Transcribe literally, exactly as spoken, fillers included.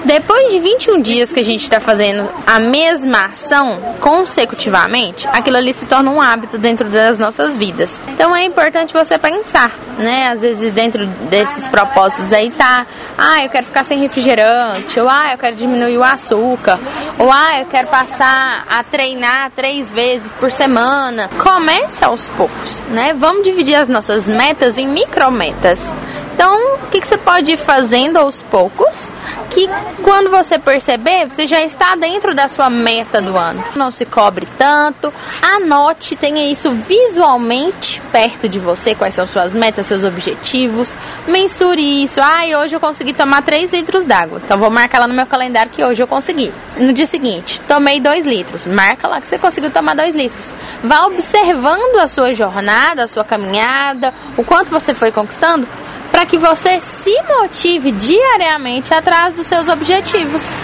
Depois de vinte e um dias que a gente está fazendo a mesma ação consecutivamente, aquilo ali se torna um hábito dentro das nossas vidas. Então é importante você pensar, né? Às vezes dentro desses propósitos aí tá, ah, eu quero ficar sem refrigerante, ou ah, eu quero diminuir o açúcar, ou ah, eu quero passar a treinar três vezes por semana. Comece aos poucos, né? Vamos dividir as nossas metas em micrometas. Então, o que, que você pode ir fazendo aos poucos, que quando você perceber, você já está dentro da sua meta do ano. Não se cobre tanto, anote, tenha isso visualmente perto de você, quais são suas metas, seus objetivos, mensure isso. Ah, e hoje eu consegui tomar três litros d'água, então vou marcar lá no meu calendário que hoje eu consegui. No dia seguinte, tomei dois litros, marca lá que você conseguiu tomar dois litros. Vá observando a sua jornada, a sua caminhada, o quanto você foi conquistando, para que você se motive diariamente atrás dos seus objetivos.